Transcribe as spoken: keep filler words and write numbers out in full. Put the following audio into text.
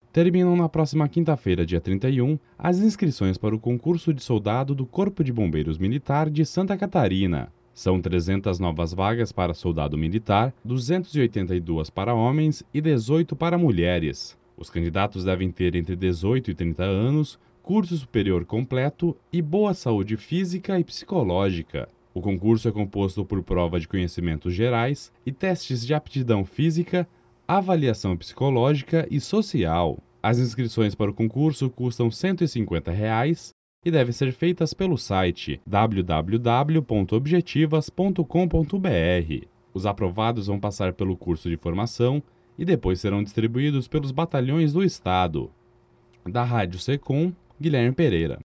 Terminam na próxima quinta-feira, dia trinta e um, as inscrições para o concurso de soldado do Corpo de Bombeiros Militar de Santa Catarina. São trezentas novas vagas para soldado militar, duzentas e oitenta e duas para homens e dezoito para mulheres. Os candidatos devem ter entre dezoito e trinta anos, curso superior completo e boa saúde física e psicológica. O concurso é composto por prova de conhecimentos gerais e testes de aptidão física, avaliação psicológica e social. As inscrições para o concurso custam cento e cinquenta reais e devem ser feitas pelo site w w w ponto objetivas ponto com ponto b r. Os aprovados vão passar pelo curso de formação e depois serão distribuídos pelos batalhões do Estado. Da Rádio Secom, Guilherme Pereira.